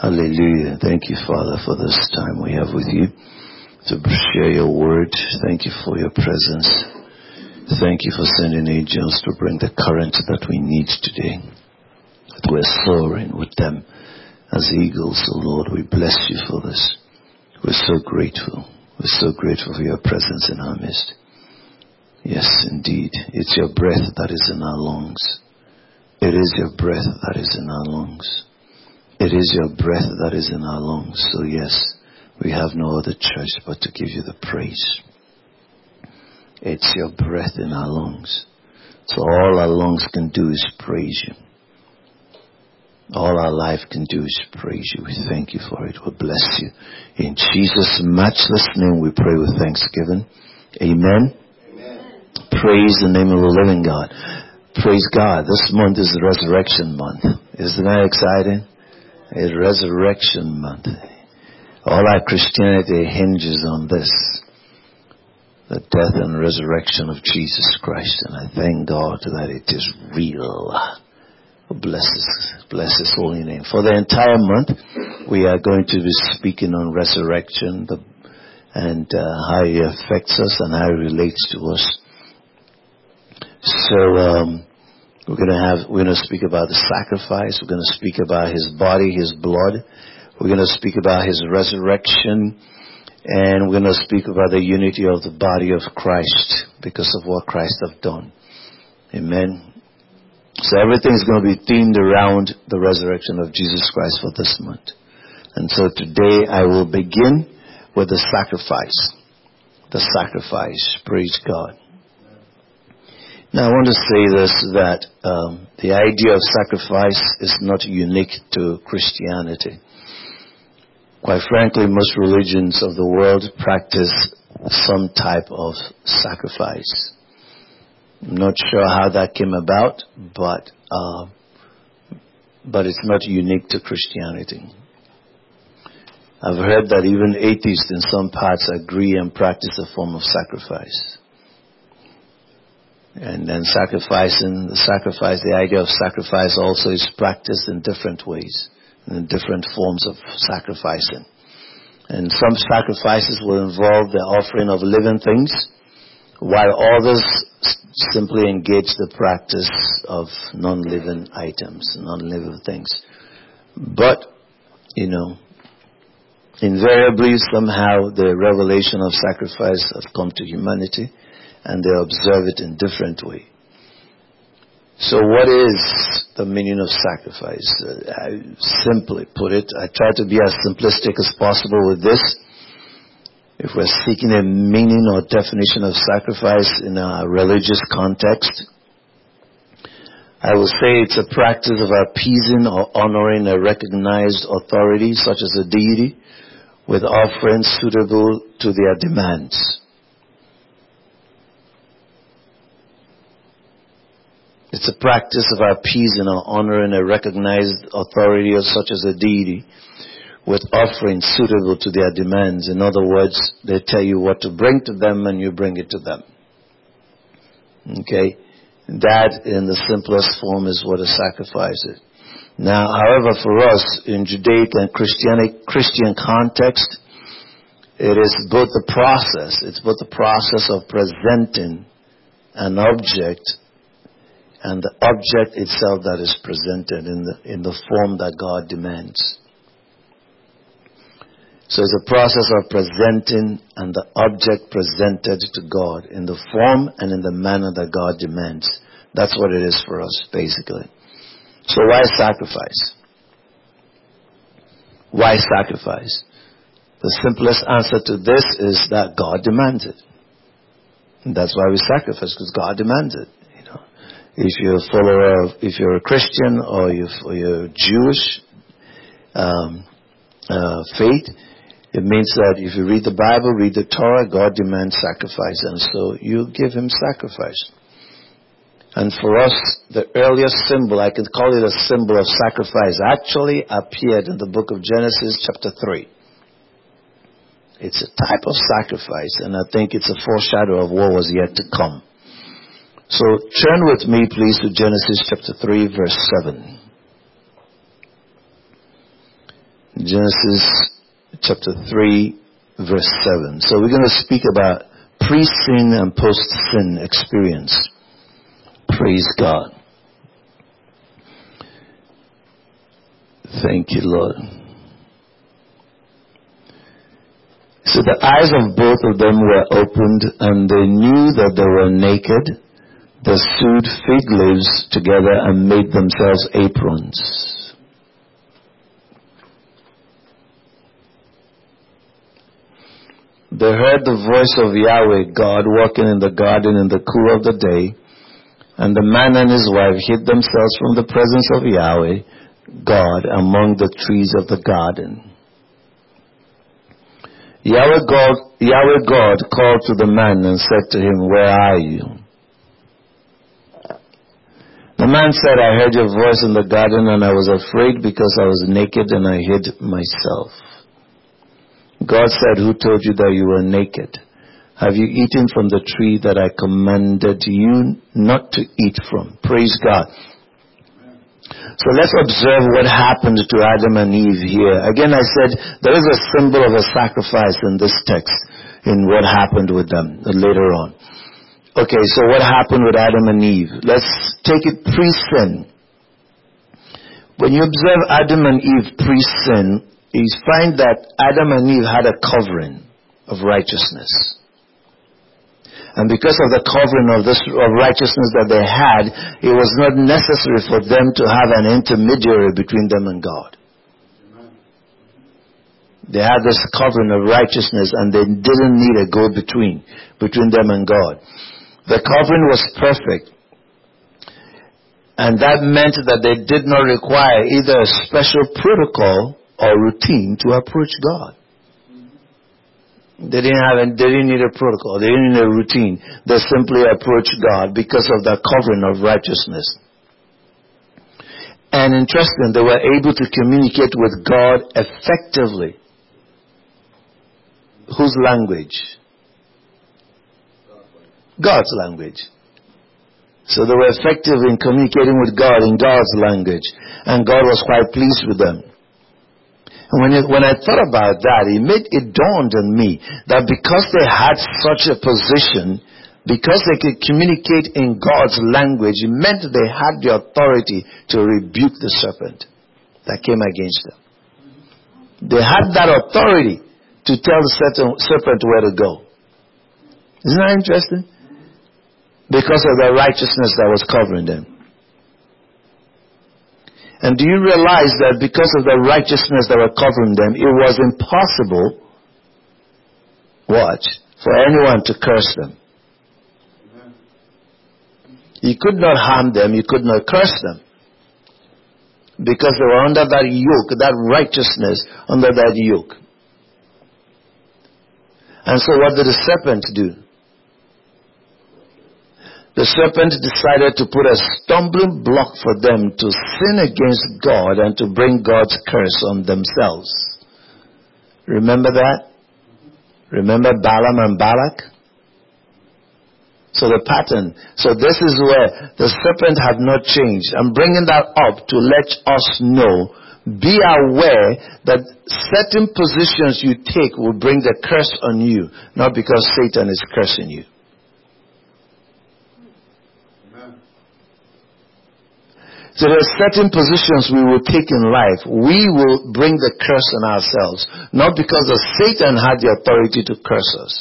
Hallelujah. Thank you, Father, for this time we have with you to share your word. Thank you for your presence. Thank you for sending angels to bring the current that we need today. That we're soaring with them as eagles, oh Lord. We bless you for this. We're so grateful. We're so grateful for your presence in our midst. Yes, indeed. It's your breath that is in our lungs. It is your breath that is in our lungs. It is your breath that is in our lungs. So yes, we have no other choice but to give you the praise. It's your breath in our lungs. So all our lungs can do is praise you. All our life can do is praise you. We thank you for it. We bless you. In Jesus' matchless name we pray with thanksgiving. Amen. Amen. Praise the name of the living God. Praise God. This month is the Resurrection Month. Isn't that exciting? It's Resurrection Month. All our Christianity hinges on this. The death and resurrection of Jesus Christ. And I thank God that it is real. Bless His holy name. For the entire month, we are going to be speaking on resurrection and how it affects us and how it relates to us. So we're going to speak about the sacrifice. We're going to speak about His body, His blood. We're going to speak about His resurrection. And we're going to speak about the unity of the body of Christ because of what Christ have done. Amen. So everything's going to be themed around the resurrection of Jesus Christ for this month. And so today I will begin with the sacrifice. The sacrifice. Praise God. Now I want to say this, that the idea of sacrifice is not unique to Christianity. Quite frankly, most religions of the world practice some type of sacrifice. I'm not sure how that came about, but it's not unique to Christianity. I've heard that even atheists in some parts agree and practice a form of sacrifice. And then the idea of sacrifice also is practiced in different ways, in different forms of sacrificing. And some sacrifices will involve the offering of living things, while others simply engage the practice of non-living items, non-living things. But, invariably somehow the revelation of sacrifice has come to humanity, and they observe it in different way. So what is the meaning of sacrifice? Simply put it, I try to be as simplistic as possible with this. If we're seeking a meaning or definition of sacrifice in a religious context, I will say it's a practice of appeasing or honoring a recognized authority, such as a deity, with offerings suitable to their demands. It's a practice of appeasing or honoring a recognized authority such as a deity with offerings suitable to their demands. In other words, they tell you what to bring to them and you bring it to them. Okay? That in the simplest form is what a sacrifice is. Now, however, for us in Judaic and Christian context, it is both the process. It's both the process of presenting an object and the object itself that is presented in the form that God demands. So it's a process of presenting and the object presented to God in the form and in the manner that God demands. That's what it is for us, basically. So why sacrifice? Why sacrifice? The simplest answer to this is that God demands it. And that's why we sacrifice, because God demands it. If you're a follower of, if you're a Christian or you're Jewish faith, it means that if you read the Bible, read the Torah, God demands sacrifice, and so you give Him sacrifice. And for us, the earliest symbol, I could call it a symbol of sacrifice, actually appeared in the book of Genesis chapter 3. It's a type of sacrifice, and I think it's a foreshadow of what was yet to come. So turn with me, please, to Genesis chapter 3, verse 7. Genesis chapter 3, verse 7. So we're going to speak about pre-sin and post-sin experience. Praise God. Thank you, Lord. So the eyes of both of them were opened, and they knew that they were naked. They sewed fig leaves together and made themselves aprons. They heard the voice of Yahweh God walking in the garden in the cool of the day, and the man and his wife hid themselves from the presence of Yahweh God among the trees of the garden. Yahweh God called to the man and said to him, "Where are you?" The man said, "I heard your voice in the garden, and I was afraid because I was naked and I hid myself." God said, "Who told you that you were naked? Have you eaten from the tree that I commanded you not to eat from?" Praise God. So let's observe what happened to Adam and Eve here. Again, I said there is a symbol of a sacrifice in this text in what happened with them later on. Okay, so what happened with Adam and Eve? Let's take it pre-sin. When you observe Adam and Eve pre-sin, you find that Adam and Eve had a covering of righteousness. And because of the covering of righteousness that they had, it was not necessary for them to have an intermediary between them and God. They had this covering of righteousness, and they didn't need a go-between between them and God. The covering was perfect. And that meant that they did not require either a special protocol or routine to approach God. They didn't need a protocol. They didn't need a routine. They simply approached God because of the covering of righteousness. And interesting, they were able to communicate with God effectively. Whose language? God's language. So they were effective in communicating with God in God's language. And God was quite pleased with them. And when I thought about that, it dawned on me that because they had such a position, because they could communicate in God's language, it meant they had the authority to rebuke the serpent that came against them. They had that authority to tell the serpent where to go. Isn't that interesting? Because of the righteousness that was covering them. And do you realize that because of the righteousness that were covering them, it was impossible, for anyone to curse them. You could not harm them, you could not curse them. Because they were under that yoke, that righteousness under that yoke. And so what did the serpent do? The serpent decided to put a stumbling block for them to sin against God and to bring God's curse on themselves. Remember that? Remember Balaam and Balak? So the pattern. So this is where the serpent had not changed. I'm bringing that up to let us know, be aware that certain positions you take will bring the curse on you, not because Satan is cursing you. So there are certain positions we will take in life. We will bring the curse on ourselves. Not because Satan had the authority to curse us.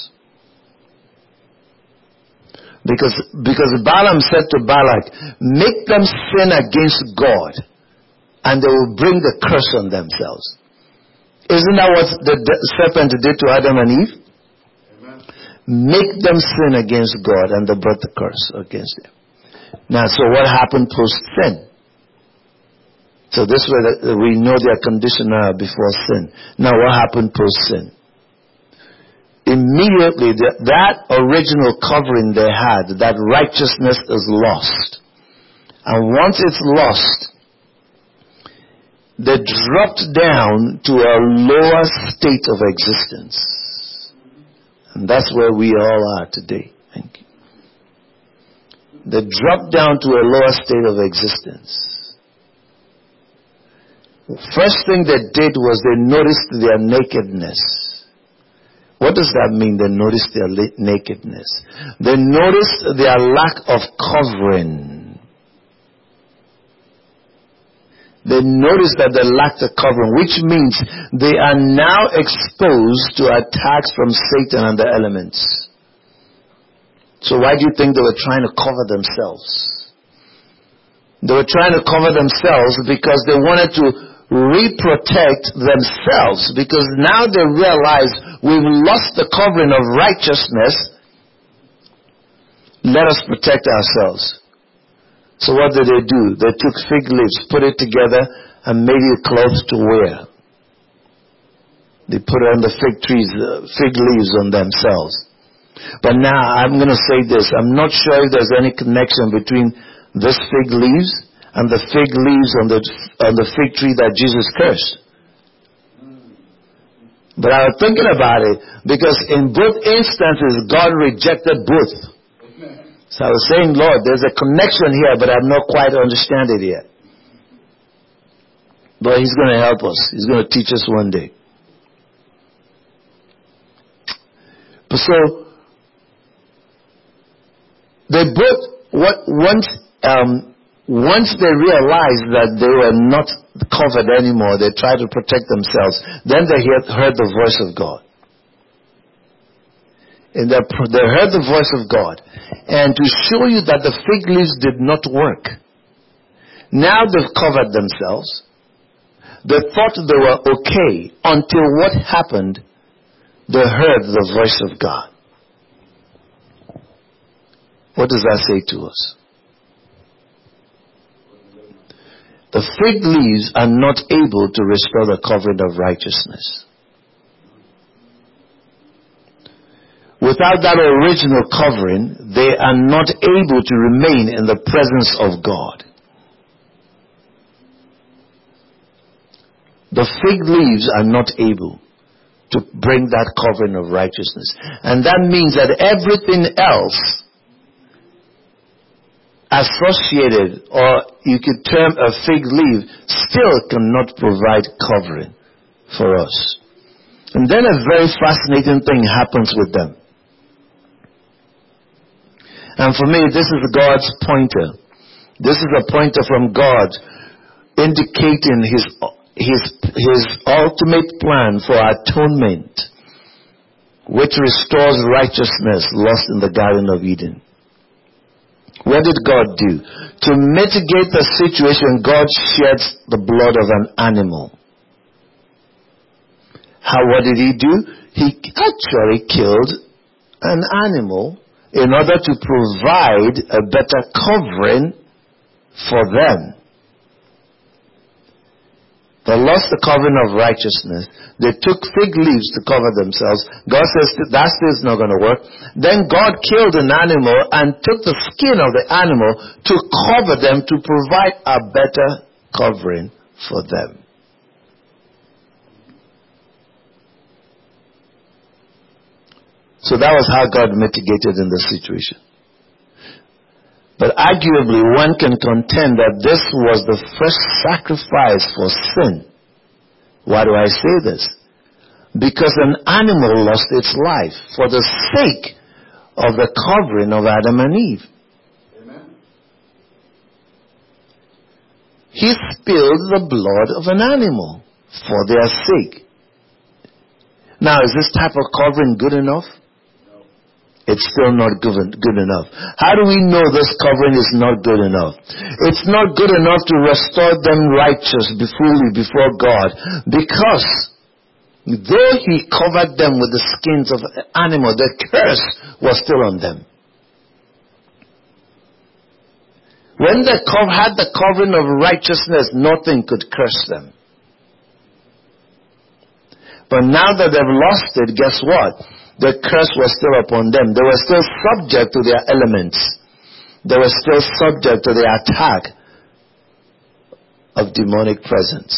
Because Balaam said to Balak, make them sin against God, and they will bring the curse on themselves. Isn't that what the serpent did to Adam and Eve? Amen. Make them sin against God, and they brought the curse against them. Now, so what happened post-sin? So this way we know their condition now before sin. Now what happened post-sin? Immediately that original covering they had, that righteousness is lost. And once it's lost, they dropped down to a lower state of existence. And that's where we all are today. Thank you. They dropped down to a lower state of existence. First thing they did was they noticed their nakedness. What does that mean, they noticed their nakedness? They noticed their lack of covering. They noticed that they lacked a covering, which means they are now exposed to attacks from Satan and the elements. So why do you think they were trying to cover themselves? They were trying to cover themselves because they wanted to reprotect themselves, because now they realize we've lost the covering of righteousness. Let us protect ourselves. So what did they do? They took fig leaves, put it together, and made it clothes to wear. They put it on the fig leaves on themselves. But now I'm going to say this. I'm not sure if there's any connection between this fig leaves and the fig leaves on the fig tree that Jesus cursed. But I was thinking about it, because in both instances, God rejected both. So I was saying, Lord, there's a connection here, but I'm not quite understand it yet. But He's going to help us. He's going to teach us one day. So, they both, once they realized that they were not covered anymore, they tried to protect themselves. Then they heard the voice of God. And they heard the voice of God. And to show you that the fig leaves did not work, now they've covered themselves. They thought they were okay until what happened? They heard the voice of God. What does that say to us? The fig leaves are not able to restore the covering of righteousness. Without that original covering, they are not able to remain in the presence of God. The fig leaves are not able to bring that covering of righteousness. And that means that everything else associated, or you could term a fig leaf, still cannot provide covering for us. And then a very fascinating thing happens with them. And for me, this is God's pointer. This is a pointer from God indicating His ultimate plan for atonement, which restores righteousness lost in the Garden of Eden. What did God do? To mitigate the situation, God sheds the blood of an animal. What did He do? He actually killed an animal in order to provide a better covering for them. They lost the covering of righteousness. They took fig leaves to cover themselves. God says that still's not going to work. Then God killed an animal and took the skin of the animal to cover them, to provide a better covering for them. So that was how God mitigated in the situation. But arguably, one can contend that this was the first sacrifice for sin. Why do I say this? Because an animal lost its life for the sake of the covering of Adam and Eve. Amen. He spilled the blood of an animal for their sake. Now, is this type of covering good enough? It's still not good enough. How do we know this covering is not good enough? It's not good enough to restore them righteous fully before God, because though He covered them with the skins of the animal, the curse was still on them. When they had the covering of righteousness, nothing could curse them. But now that they've lost it, guess what? The curse was still upon them. They were still subject to their elements. They were still subject to the attack of demonic presence.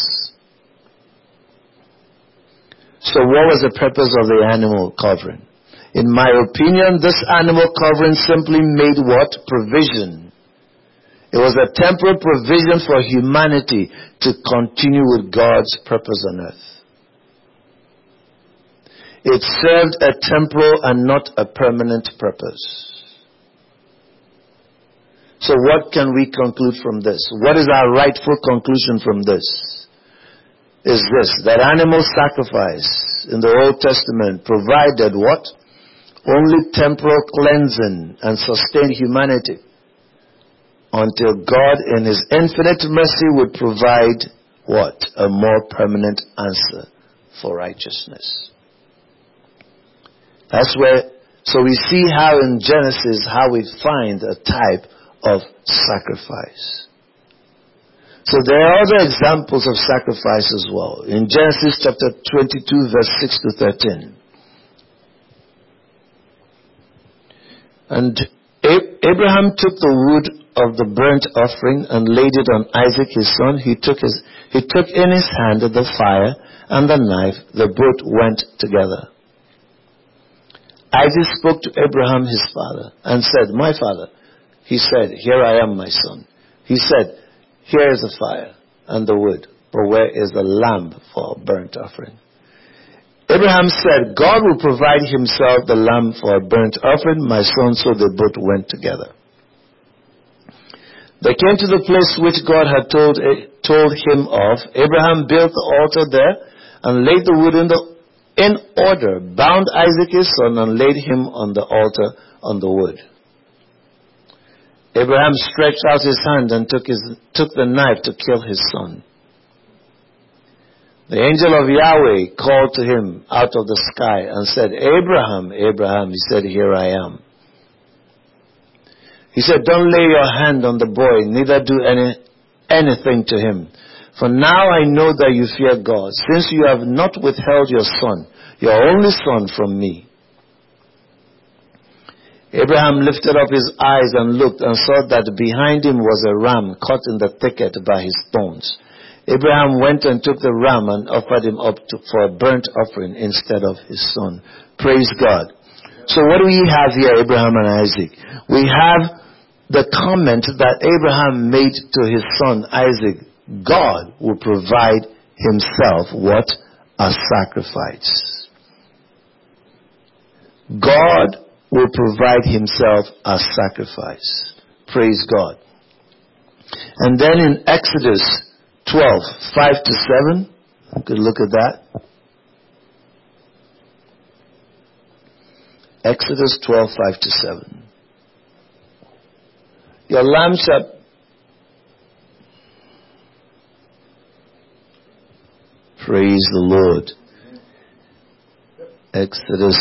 So what was the purpose of the animal covering? In my opinion, this animal covering simply made what? Provision. It was a temporal provision for humanity to continue with God's purpose on earth. It served a temporal and not a permanent purpose. So what can we conclude from this? What is our rightful conclusion from this? Is this, that animal sacrifice in the Old Testament provided what? Only temporal cleansing and sustained humanity until God in His infinite mercy would provide what? A more permanent answer for righteousness. That's where, so we see how in Genesis, how we find a type of sacrifice. So there are other examples of sacrifice as well. In Genesis chapter 22 verse 6 to 13. And Abraham took the wood of the burnt offering and laid it on Isaac his son. He took in his hand the fire and the knife. The both went together. Isaac spoke to Abraham his father and said, "My father." He said, "Here I am, my son." He said, "Here is the fire and the wood, but where is the lamb for a burnt offering?" Abraham said, "God will provide himself the lamb for a burnt offering, my son." So they both went together. They came to the place which God had told him of. Abraham built the altar there and laid the wood in order, bound Isaac his son, and laid him on the altar on the wood. Abraham stretched out his hand and took the knife to kill his son. The angel of Yahweh called to him out of the sky and said, "Abraham, Abraham." He said, "Here I am." He said, "Don't lay your hand on the boy, neither do anything to him. For now I know that you fear God, since you have not withheld your son, your only son, from me." Abraham lifted up his eyes and looked and saw that behind him was a ram caught in the thicket by his thorns. Abraham went and took the ram and offered him up for a burnt offering instead of his son. Praise God. So what do we have here, Abraham and Isaac? We have the comment that Abraham made to his son Isaac. God will provide himself what? A sacrifice. God will provide himself a sacrifice. Praise God. And then in Exodus 12, 5 to 7, we could look at that. Exodus 12, 5 to 7. Your lamb shall... Praise the Lord. Exodus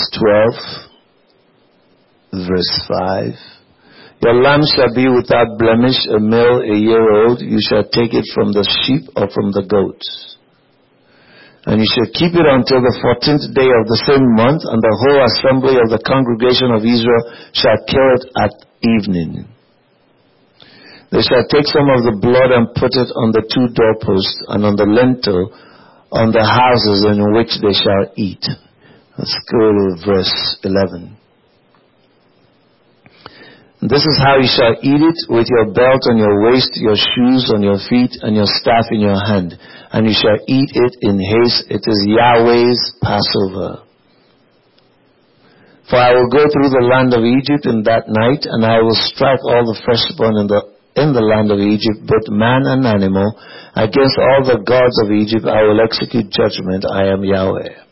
12, verse 5. Your lamb shall be without blemish, a male, a year old. You shall take it from the sheep or from the goats. And you shall keep it until the 14th day of the same month, and the whole assembly of the congregation of Israel shall kill it at evening. They shall take some of the blood and put it on the two doorposts and on the lintel on the houses in which they shall eat. Let's go to verse 11. This is how you shall eat it, with your belt on your waist, your shoes on your feet, and your staff in your hand. And you shall eat it in haste. It is Yahweh's Passover. For I will go through the land of Egypt in that night, and I will strike all the firstborn in the land of Egypt, both man and animal. Against all the gods of Egypt I will execute judgment. I am Yahweh.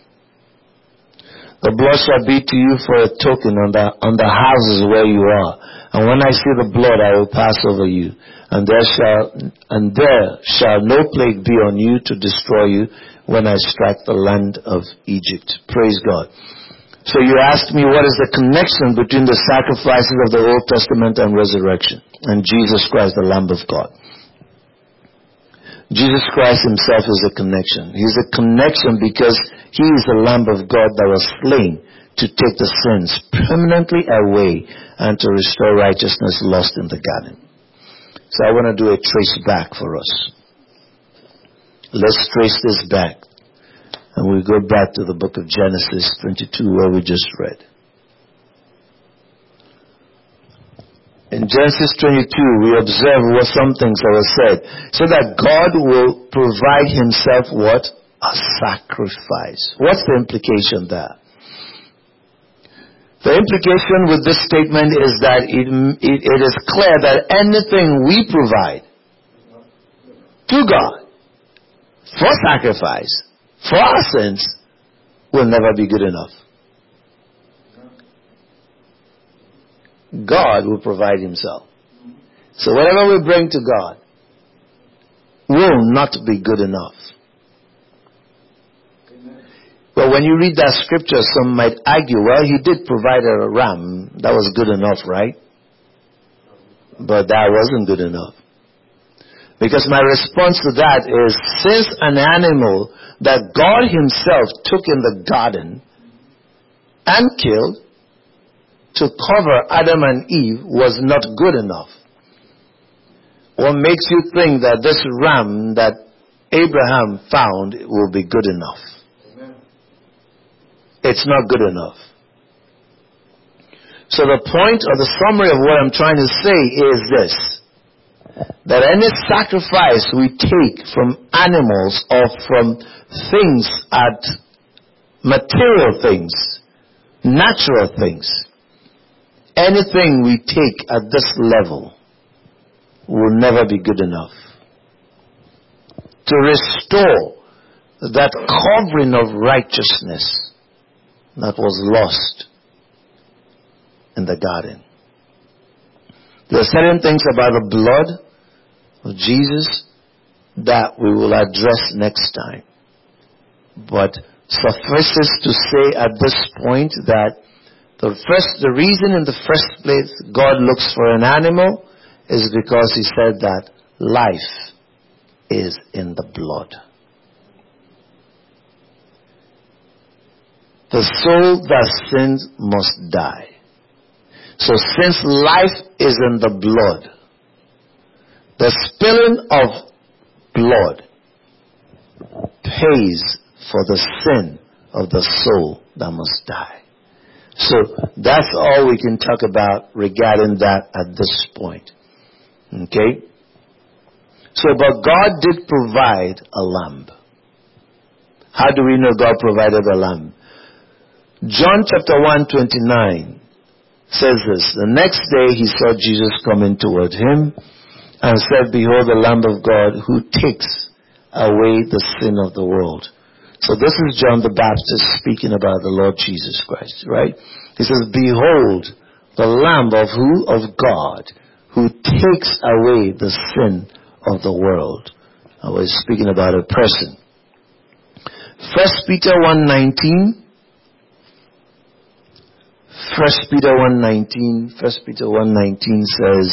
The blood shall be to you for a token on the houses where you are. And when I see the blood, I will pass over you. And there shall no plague be on you to destroy you when I strike the land of Egypt. Praise God. So you asked me, what is the connection between the sacrifices of the Old Testament and resurrection and Jesus Christ, the Lamb of God? Jesus Christ himself is a connection. He's a connection because he is the Lamb of God that was slain to take the sins permanently away and to restore righteousness lost in the garden. So I want to do a trace back for us. Let's trace this back. And we go back to the book of Genesis 22 where we just read. In Genesis 22, we observe what some things that were said. So that God will provide himself what? A sacrifice. What's the implication there? The implication with this statement is that it is clear that anything we provide to God for sacrifice, for our sins, will never be good enough. God will provide himself. So whatever we bring to God will not be good enough. But when you read that scripture, some might argue, well, he did provide a ram. That was good enough, right? But that wasn't good enough. Because my response to that is, since an animal that God himself took in the garden and killed to cover Adam and Eve was not good enough, what makes you think that this ram that Abraham found will be good enough? Amen. It's not good enough. So the point or the summary of what I'm trying to say is this: that any sacrifice we take from animals or from things, material things, natural things, anything we take at this level will never be good enough to restore that covering of righteousness that was lost in the garden. There are certain things about the blood of Jesus that we will address next time. But suffices to say at this point that the reason in the first place God looks for an animal is because he said that life is in the blood. The soul that sins must die. So since life is in the blood, the spilling of blood pays for the sin of the soul that must die. So that's all we can talk about regarding that at this point. Okay? So, but God did provide a lamb. How do we know God provided a lamb? John chapter 1:29 says this: the next day he saw Jesus coming toward him and said, "Behold, the Lamb of God who takes away the sin of the world." So this is John the Baptist speaking about the Lord Jesus Christ, right? He says, "Behold, the Lamb of who? Of God, who takes away the sin of the world." I was speaking about a person. 1 Peter 1:19. 1 Peter 1:19 says,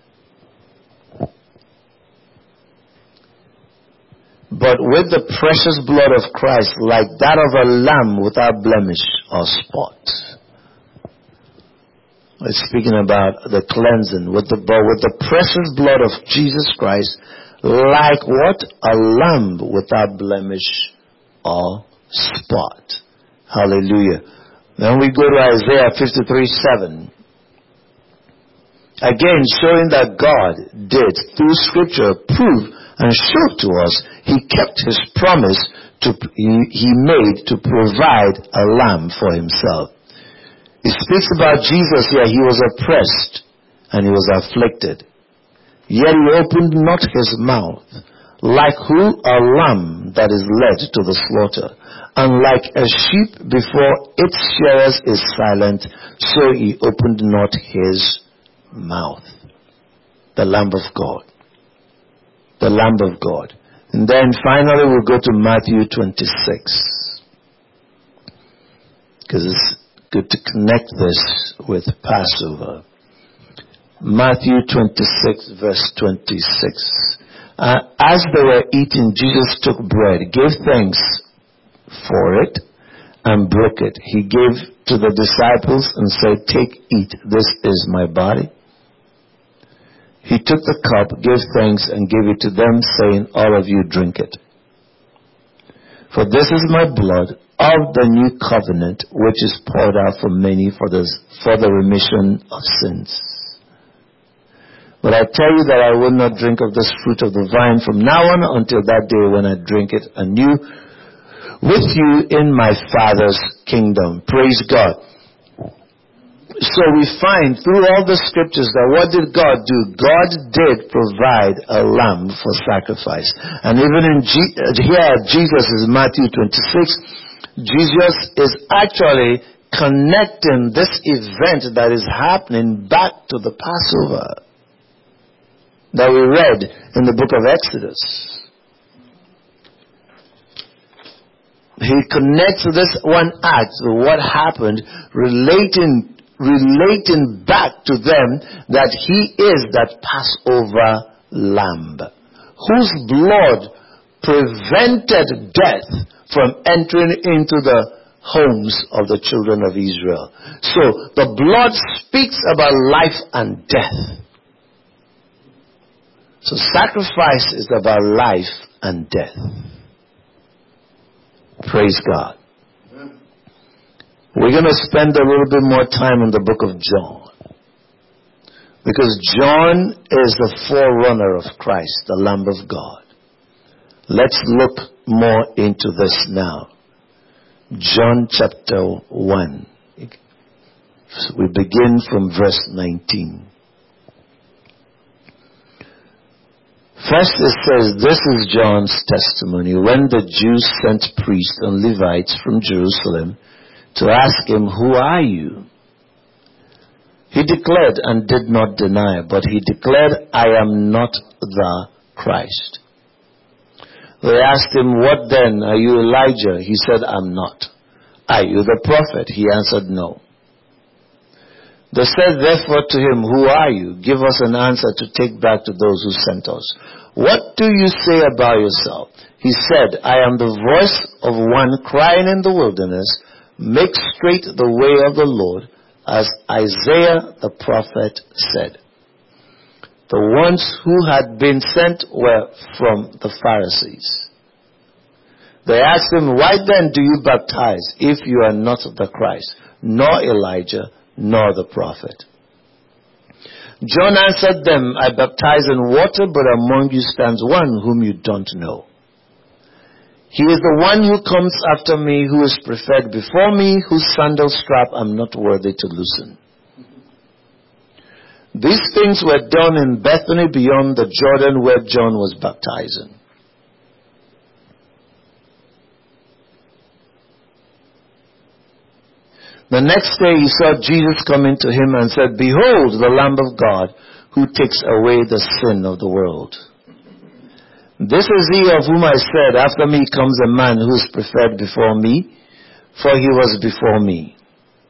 "But with the precious blood of Christ, like that of a lamb without blemish or spot." It's speaking about the cleansing with the precious blood of Jesus Christ, like what? A lamb without blemish or spot. Hallelujah. Then we go to Isaiah 53:7. Again, showing that God did, through scripture, prove and show to us he kept his promise he made to provide a lamb for himself. He speaks about Jesus here. He was oppressed and he was afflicted. Yet he opened not his mouth. Like who? A lamb that is led to the slaughter. And like a sheep before its shearers is silent, so he opened not his mouth. The Lamb of God. The Lamb of God. And then finally we'll go to Matthew 26. Because it's good to connect this with Passover. Matthew 26 verse 26. As they were eating, Jesus took bread, gave thanks for it, and broke it. He gave to the disciples and said, "Take, eat, this is my body." He took the cup, gave thanks, and gave it to them, saying, "All of you drink it. For this is my blood of the new covenant, which is poured out for many for the remission of sins." But I tell you that I will not drink of this fruit of the vine from now on until that day when I drink it anew with you in my Father's kingdom. Praise God. So we find through all the scriptures that what did God do? God did provide a lamb for sacrifice. And even in here, Jesus is Matthew 26. Jesus is actually connecting this event that is happening back to the Passover that we read in the book of Exodus. He connects this one act to what happened, relating back to them that he is that Passover lamb, whose blood prevented death from entering into the homes of the children of Israel. So the blood speaks about life and death. So sacrifice is about life and death. Praise God. We're going to spend a little bit more time in the book of John. Because John is the forerunner of Christ, the Lamb of God. Let's look more into this now. John chapter 1. We begin from verse 19. First it says, this is John's testimony when the Jews sent priests and Levites from Jerusalem to ask him, who are you? He declared and did not deny, but he declared, I am not the Christ. They asked him, what then? Are you Elijah? He said, I'm not. Are you the prophet? He answered, no. They said therefore to him, who are you? Give us an answer to take back to those who sent us. What do you say about yourself? He said, I am the voice of one crying in the wilderness, make straight the way of the Lord, as Isaiah the prophet said. The ones who had been sent were from the Pharisees. They asked him, why then do you baptize if you are not the Christ, nor Elijah, nor the prophet? John answered them, I baptize in water, but among you stands one whom you don't know. He is the one who comes after me, who is preferred before me, whose sandal strap I'm not worthy to loosen. These things were done in Bethany beyond the Jordan where John was baptizing. The next day he saw Jesus coming to him and said, behold, the Lamb of God who takes away the sin of the world. This is he of whom I said, after me comes a man who is preferred before me, for he was before me.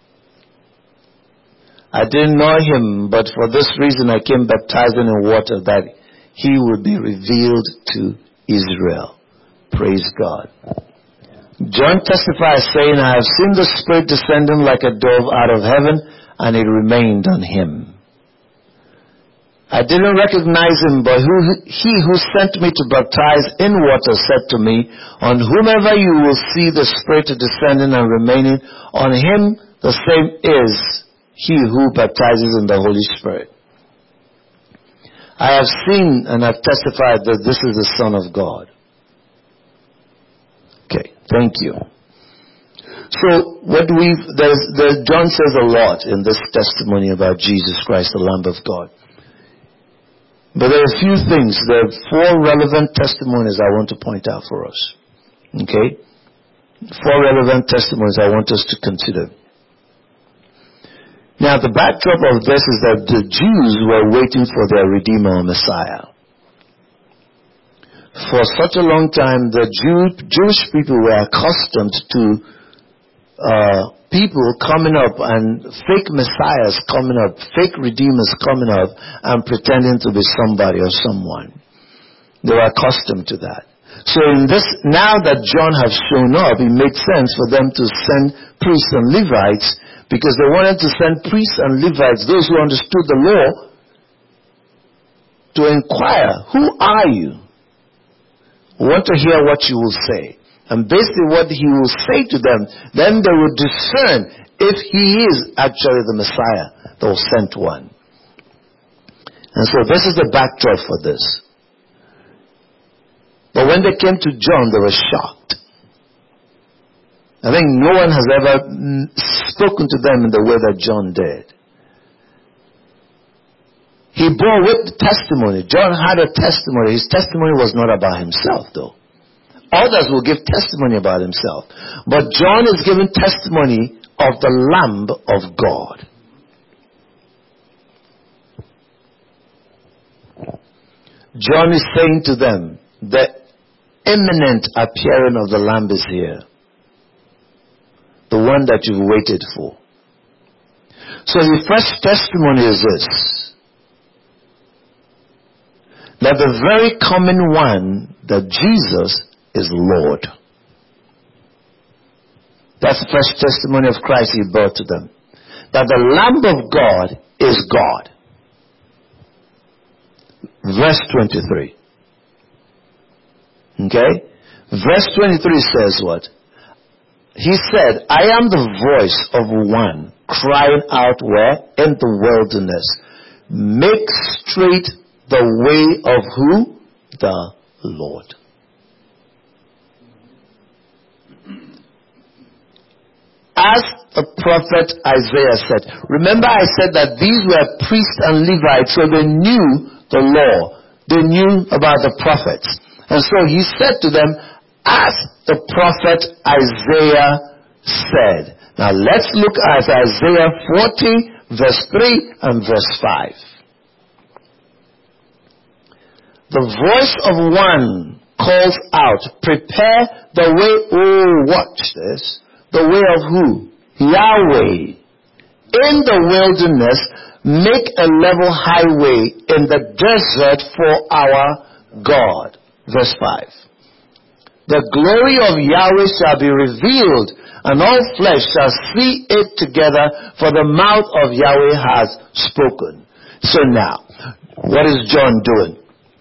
I didn't know him, but for this reason I came baptizing in water, that he would be revealed to Israel. Praise God. John testifies, saying, I have seen the Spirit descending like a dove out of heaven, and it remained on him. I didn't recognize him, but he who sent me to baptize in water said to me, on whomever you will see the Spirit descending and remaining, on him the same is he who baptizes in the Holy Spirit. I have seen and have testified that this is the Son of God. Okay, thank you. So John says a lot in this testimony about Jesus Christ, the Lamb of God. But there are a few things, there are 4 relevant testimonies I want to point out for us. Okay? 4 relevant testimonies I want us to consider. Now the backdrop of this is that the Jews were waiting for their Redeemer or Messiah. For such a long time, the Jewish people were accustomed to people coming up and fake messiahs coming up, fake redeemers coming up and pretending to be somebody or someone. They were accustomed to that. So in this, now that John has shown up, it made sense for them to send priests and Levites, because they wanted to send priests and Levites, those who understood the law, to inquire, who are you? We want to hear what you will say. And based on what he will say to them, then they will discern if he is actually the Messiah, the sent one. And so this is the backdrop for this. But when they came to John, they were shocked. I think no one has ever spoken to them in the way that John did. He bore with testimony. John had a testimony. His testimony was not about himself, though. Others will give testimony about himself. But John is giving testimony of the Lamb of God. John is saying to them, the imminent appearing of the Lamb is here. The one that you've waited for. So the first testimony is this. That the very common one, that Jesus is Lord. That's the first testimony of Christ he brought to them. That the Lamb of God is God. Verse 23. Okay? Verse 23 says what? He said, I am the voice of one crying out where? In the wilderness. Make straight the way of who? The Lord. As the prophet Isaiah said. Remember I said that these were priests and Levites, so they knew the law. They knew about the prophets. And so he said to them, as the prophet Isaiah said. Now let's look at Isaiah 40, verse 3 and verse 5. The voice of one calls out, prepare the way, watch this, the way of who? Yahweh. In the wilderness, make a level highway in the desert for our God. Verse 5. The glory of Yahweh shall be revealed, and all flesh shall see it together, for the mouth of Yahweh has spoken. So now, what is John doing?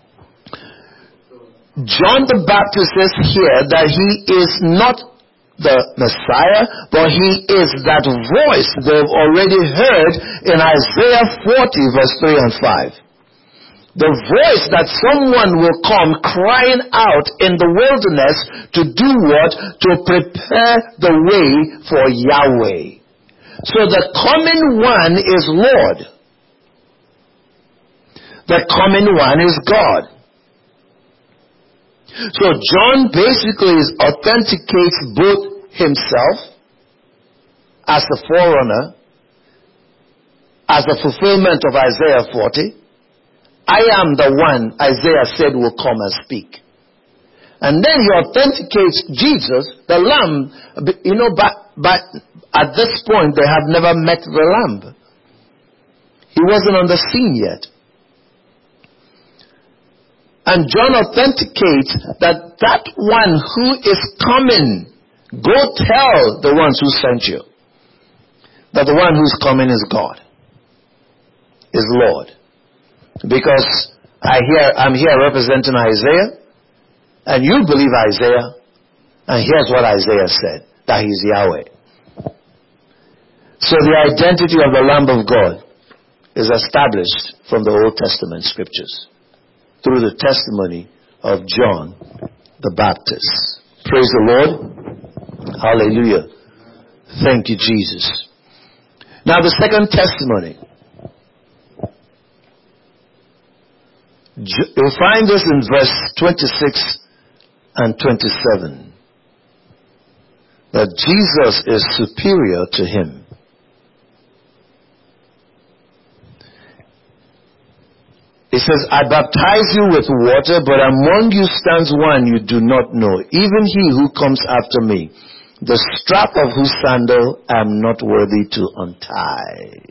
John the Baptist says here that he is not the Messiah, but he is that voice they've already heard in Isaiah 40 verse 3 and 5. The voice that someone will come crying out in the wilderness to do what? To prepare the way for Yahweh. So the coming one is Lord. The coming one is God. So John basically authenticates both himself as the forerunner, as the fulfillment of Isaiah 40. I am the one Isaiah said will come and speak. And then he authenticates Jesus, the Lamb. But at this point they have never met the Lamb. He wasn't on the scene yet. And John authenticates that one who is coming, go tell the ones who sent you that the one who's coming is God, is Lord. Because I'm here representing Isaiah, and you believe Isaiah, and here's what Isaiah said, that he's Yahweh. So the identity of the Lamb of God is established from the Old Testament scriptures through the testimony of John the Baptist. Praise the Lord. Hallelujah. Thank you, Jesus. Now the second testimony. You'll find this in verse 26 and 27. That Jesus is superior to him. It says, I baptize you with water, but among you stands one you do not know, even he who comes after me, the strap of whose sandal I am not worthy to untie.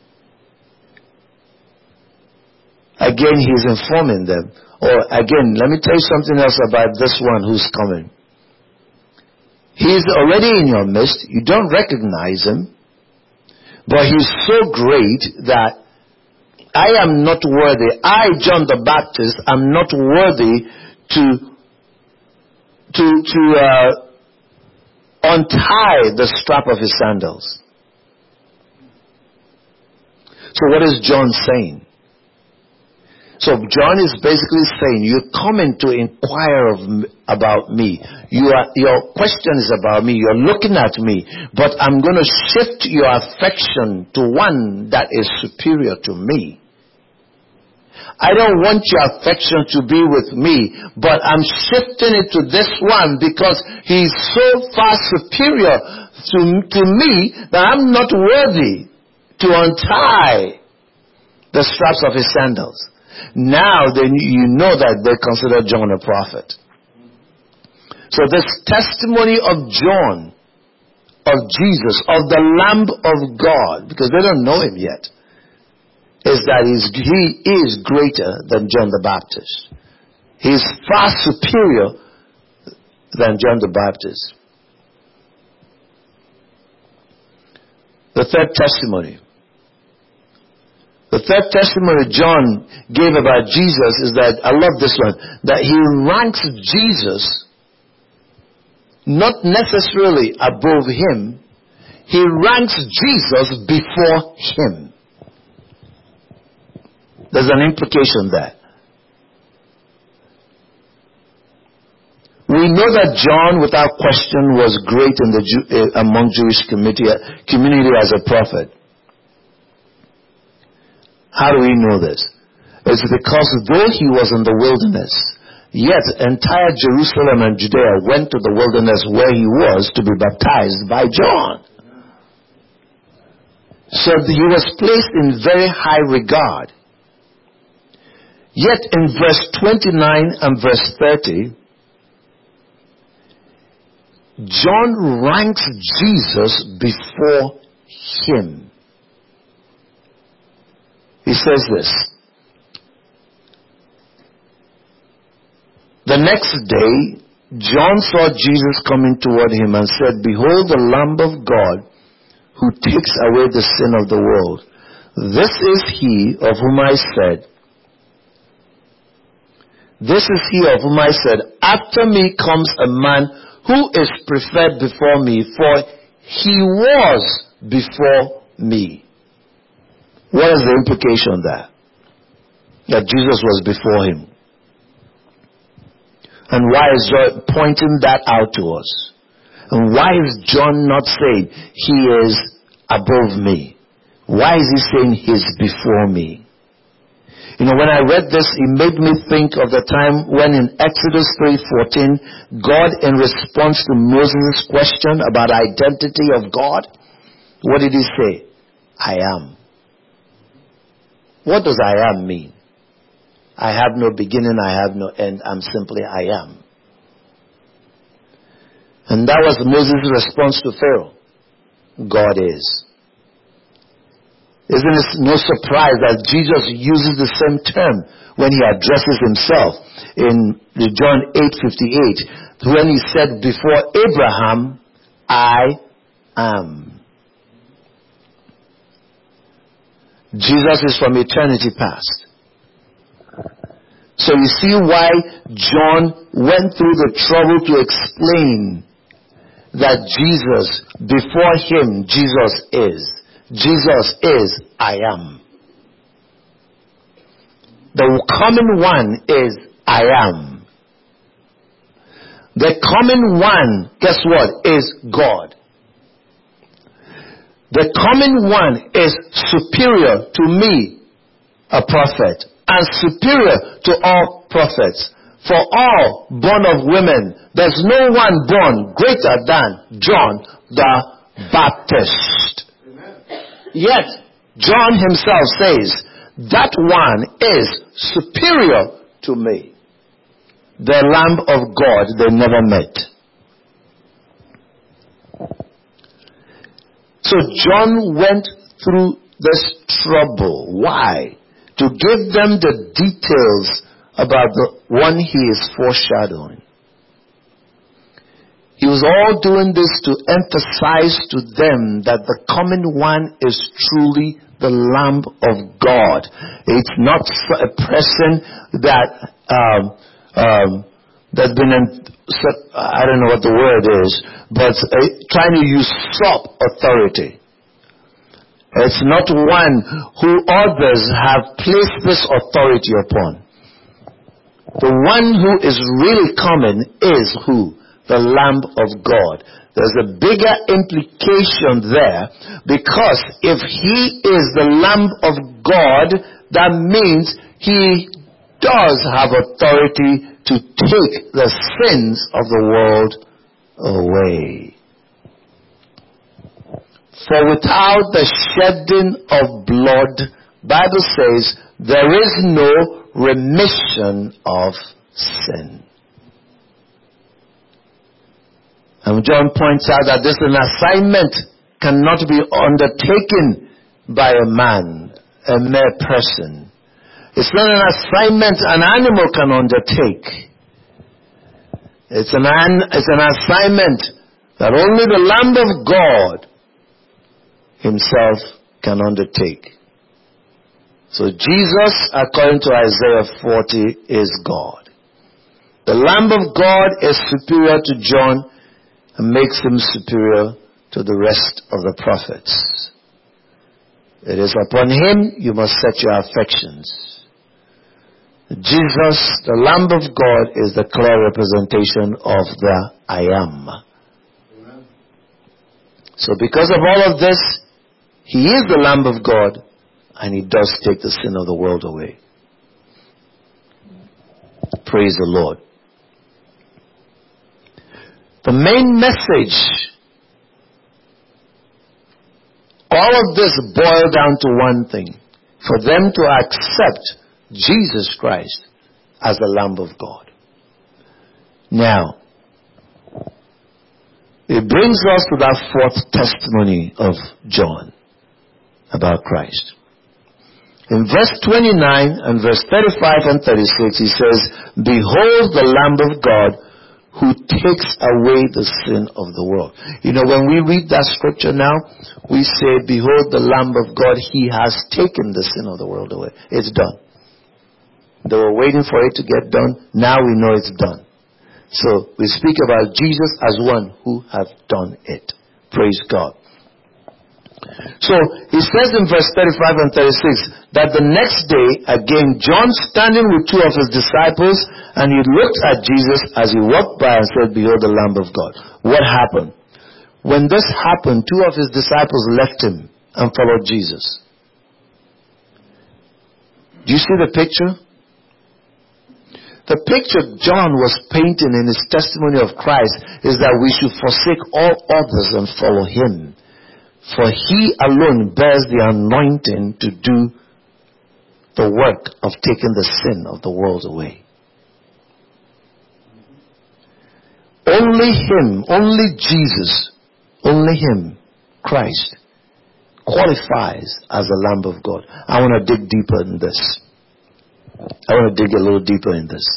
Again, he's informing them. Or again, let me tell you something else about this one who's coming. He's already in your midst. You don't recognize him. But he's so great that I am not worthy. I, John the Baptist, am not worthy to untie the strap of his sandals. So what is John saying? So John is basically saying, you're coming to inquire about me. Your question is about me. You're looking at me. But I'm going to shift your affection to one that is superior to me. I don't want your affection to be with me, but I'm shifting it to this one because he's so far superior to me that I'm not worthy to untie the straps of his sandals. Now then you know that they consider John a prophet. So this testimony of John, of Jesus, of the Lamb of God, because they don't know him yet, is that he is greater than John the Baptist. He is far superior than John the Baptist. The third testimony. The third testimony John gave about Jesus is that, I love this one, that he ranks Jesus not necessarily above him. He ranks Jesus before him. There's an implication there. We know that John, without question, was great in among Jewish community as a prophet. How do we know this? It's because though he was in the wilderness, yet entire Jerusalem and Judea went to the wilderness where he was to be baptized by John. So he was placed in very high regard. Yet in verse 29 and verse 30, John ranks Jesus before him. He says this. The next day, John saw Jesus coming toward him and said, "Behold the Lamb of God who takes away the sin of the world. This is he of whom I said, after me comes a man who is preferred before me, for he was before me." What is the implication there? That Jesus was before him. And why is John pointing that out to us? And why is John not saying he is above me? Why is he saying he's before me? You know, when I read this, it made me think of the time when in Exodus 3:14, God, in response to Moses' question about identity of God, what did he say? I am. What does I am mean? I have no beginning, I have no end, I'm simply I am. And that was Moses' response to Pharaoh. God is. Isn't it no surprise that Jesus uses the same term when he addresses himself in John 8:58, when he said, "Before Abraham, I am." Jesus is from eternity past. So you see why John went through the trouble to explain that Jesus, before him, Jesus is. Jesus is, I am. The coming one is, I am. The coming one, guess what, is God. The coming one is superior to me, a prophet, and superior to all prophets. For all born of women, there's no one born greater than John the Baptist. Yet, John himself says, that one is superior to me. The Lamb of God they never met. So John went through this trouble. Why? To give them the details about the one he is foreshadowing. He was all doing this to emphasize to them that the coming one is truly the Lamb of God. It's not a person that that's been, I don't know what the word is, but trying to usurp authority. It's not one who others have placed this authority upon. The one who is really coming is who? The Lamb of God. There's a bigger implication there, because if he is the Lamb of God, that means he does have authority to take the sins of the world away. For without the shedding of blood, Bible says, there is no remission of sin. And John points out that this is an assignment cannot be undertaken by a man, a mere person. It's not an assignment an animal can undertake. It's an assignment that only the Lamb of God himself can undertake. So Jesus, according to Isaiah 40, is God. The Lamb of God is superior to John and makes him superior to the rest of the prophets. It is upon him you must set your affections. Jesus, the Lamb of God, is the clear representation of the I Am. Amen. So because of all of this, he is the Lamb of God, and he does take the sin of the world away. Praise the Lord. The main message, all of this boiled down to one thing: for them to accept Jesus Christ as the Lamb of God. Now, it brings us to that fourth testimony of John about Christ. In verse 29 and verse 35 and 36, he says, "Behold the Lamb of God who takes away the sin of the world." You know, when we read that scripture now, we say, "Behold the Lamb of God, he has taken the sin of the world away." It's done. They were waiting for it to get done. Now we know it's done. So we speak about Jesus as one who has done it. Praise God. So he says in verse 35 and 36 that the next day, again, John standing with two of his disciples, and he looked at Jesus as he walked by and said, "Behold the Lamb of God." What happened? When this happened, two of his disciples left him and followed Jesus. Do you see the picture? The picture John was painting in his testimony of Christ is that we should forsake all others and follow him. For he alone bears the anointing to do the work of taking the sin of the world away. Only him, only Jesus, only him, Christ, qualifies as the Lamb of God. I want to dig deeper in this. I want to dig a little deeper in this.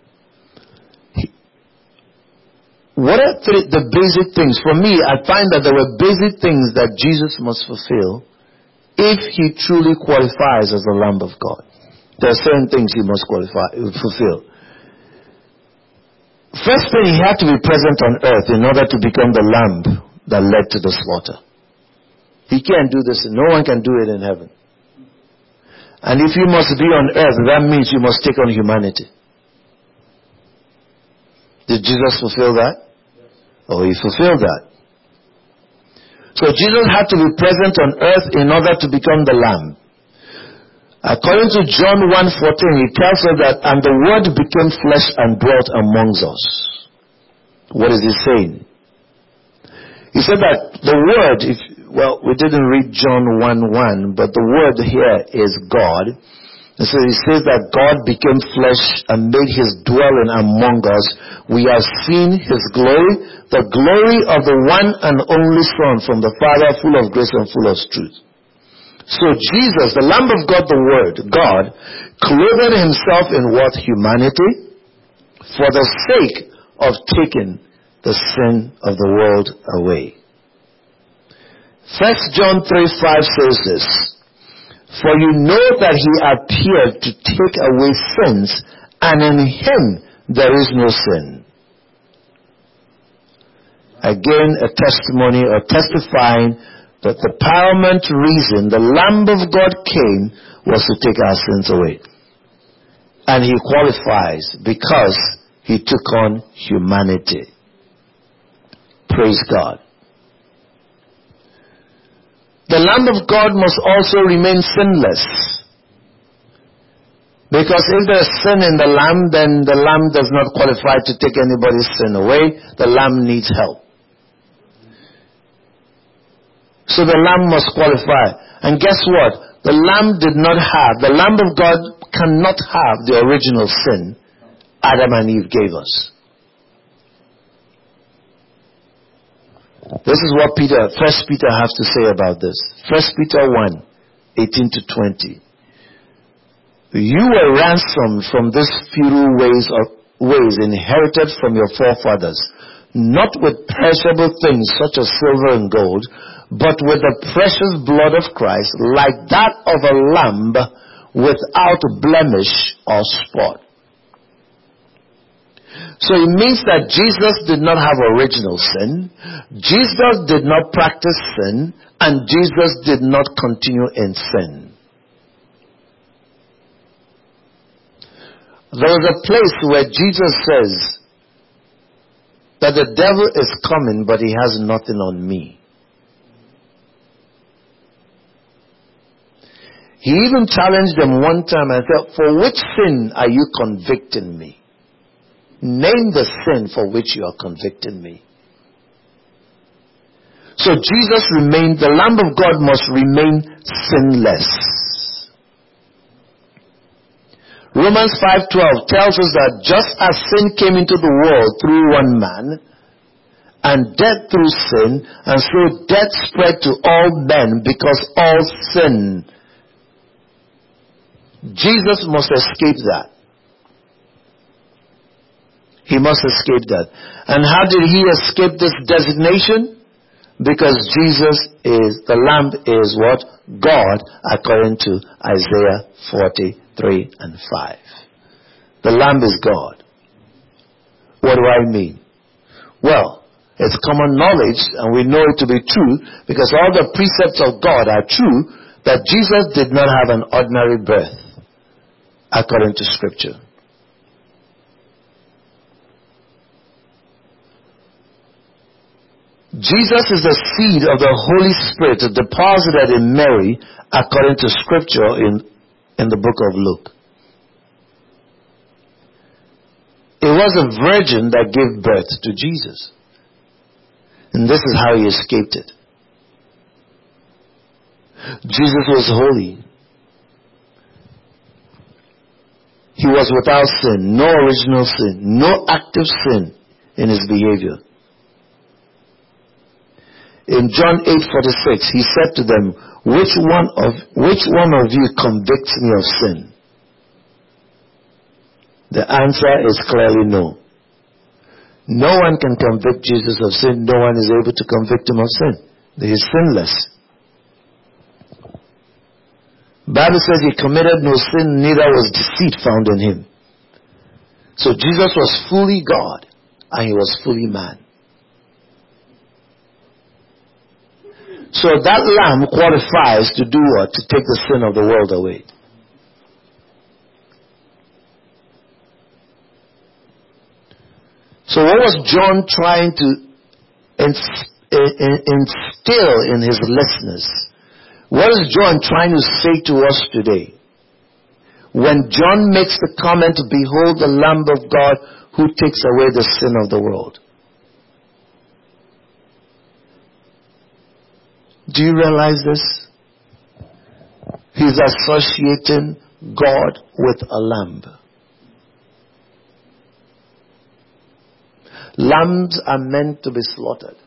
What are the basic things? For me, I find that there were basic things that Jesus must fulfill if he truly qualifies as the Lamb of God. There are certain things he must fulfill. First thing, he had to be present on earth in order to become the lamb that led to the slaughter. He can't do this. No one can do it in heaven. And if you must be on earth, that means you must take on humanity. Did Jesus fulfill that? Oh, he fulfilled that. So Jesus had to be present on earth in order to become the Lamb. According to John 1:14, he tells us that, "And the Word became flesh and dwelt amongst us." What is he saying? He said that the Word, we didn't read John 1:1, but the Word here is God. And so he says that God became flesh and made his dwelling among us. We have seen his glory, the glory of the one and only Son from the Father, full of grace and full of truth. So Jesus, the Lamb of God, the Word, God, clothed himself in what? Humanity, for the sake of taking the sin of the world away. 1 John 3:5 says this, "For you know that he appeared to take away sins, and in him there is no sin." Again, a testimony or testifying that the paramount reason the Lamb of God came was to take our sins away. And he qualifies because he took on humanity. Praise God. The Lamb of God must also remain sinless. Because if there's sin in the Lamb, then the Lamb does not qualify to take anybody's sin away. The Lamb needs help. So the Lamb must qualify. And guess what? The Lamb of God cannot have the original sin Adam and Eve gave us. This is what First Peter has to say about this. 1 Peter 1:18-20. You were ransomed from these futile ways inherited from your forefathers, not with perishable things such as silver and gold, but with the precious blood of Christ, like that of a lamb without blemish or spot. So it means that Jesus did not have original sin, Jesus did not practice sin, and Jesus did not continue in sin. There is a place where Jesus says that the devil is coming, but he has nothing on me. He even challenged them one time and said, for which sin are you convicting me? Name the sin for which you are convicting me. So the Lamb of God must remain sinless. Romans 5:12 tells us that just as sin came into the world through one man, and death through sin, and so death spread to all men because all sin. Jesus must escape that. He must escape that. And how did he escape this designation? Because the Lamb is what? God, according to Isaiah 43:5. The Lamb is God. What do I mean? Well, it's common knowledge, and we know it to be true, because all the precepts of God are true, that Jesus did not have an ordinary birth, according to Scripture. Jesus is the seed of the Holy Spirit deposited in Mary, according to Scripture in the book of Luke. It was a virgin that gave birth to Jesus. And this is how he escaped it. Jesus was holy. He was without sin, no original sin, no active sin in his behavior. In John 8:46, he said to them, which one of you convicts me of sin? The answer is clearly no. No one can convict Jesus of sin. No one is able to convict him of sin. He is sinless. The Bible says he committed no sin, neither was deceit found in him. So Jesus was fully God, and he was fully man. So that lamb qualifies to do what? To take the sin of the world away. So what was John trying to instill in his listeners? What is John trying to say to us today? When John makes the comment, behold the Lamb of God who takes away the sin of the world. Do you realize this? He's associating God with a lamb. Lambs are meant to be slaughtered.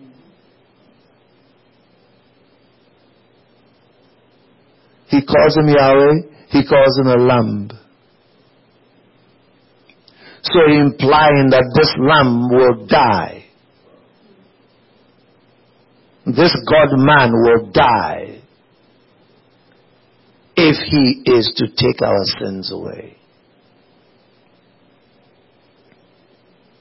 He calls him Yahweh, he calls him a lamb. So implying that this lamb will die. This God-man will die if he is to take our sins away.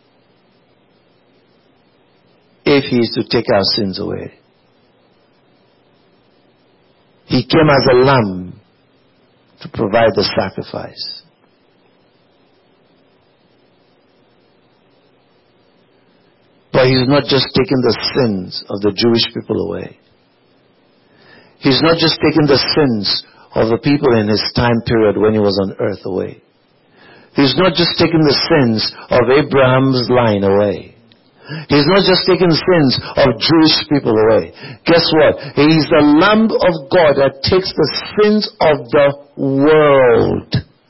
If he is to take our sins away. He came as a lamb to provide the sacrifice. But he's not just taking the sins of the Jewish people away. He's not just taking the sins of the people in his time period when he was on earth away. He's not just taking the sins of Abraham's line away. He's not just taking the sins of Jewish people away. Guess what? He's the Lamb of God that takes the sins of the world.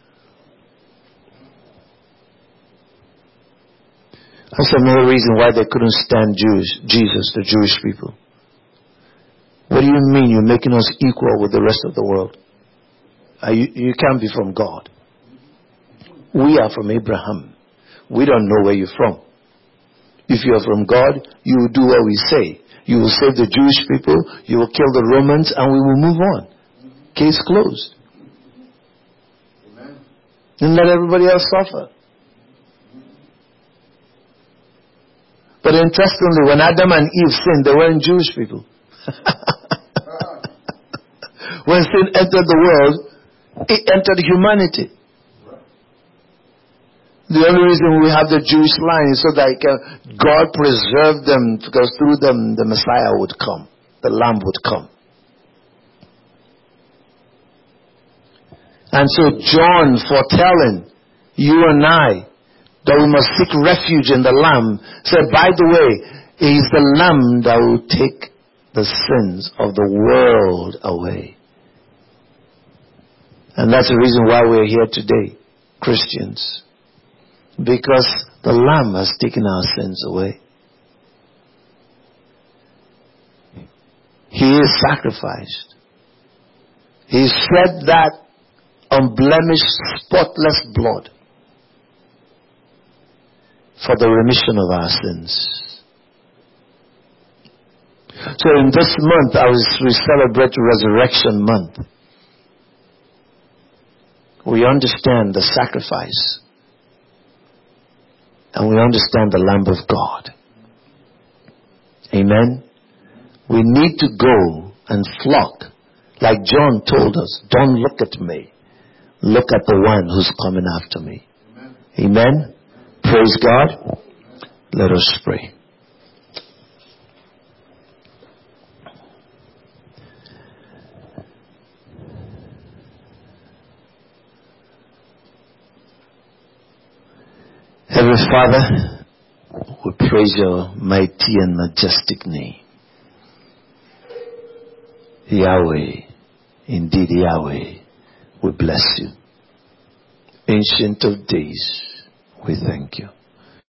That's another reason why they couldn't stand Jesus, the Jewish people. What do you mean you're making us equal with the rest of the world? You can't be from God. We are from Abraham. We don't know where you're from. If you're from God, you will do what we say. You will save the Jewish people, you will kill the Romans, and we will move on. Case closed. And let everybody else suffer. But interestingly, when Adam and Eve sinned, they weren't Jewish people. When sin entered the world, it entered humanity. The only reason we have the Jewish line is so that God preserved them, because through them the Messiah would come. The Lamb would come. And so John foretelling you and I that we must seek refuge in the Lamb said, by the way, he is the Lamb that will take the sins of the world away. And that's the reason why we're here today, Christians. Because the Lamb has taken our sins away. He is sacrificed. He shed that unblemished, spotless blood for the remission of our sins. So in this month, we celebrate Resurrection Month. We understand the sacrifice. And we understand the Lamb of God. Amen. We need to go and flock. Like John told us, don't look at me. Look at the one who's coming after me. Amen. Praise God. Let us pray. Heavenly Father, we praise your mighty and majestic name. Yahweh, indeed Yahweh, we bless you. Ancient of days, we thank you.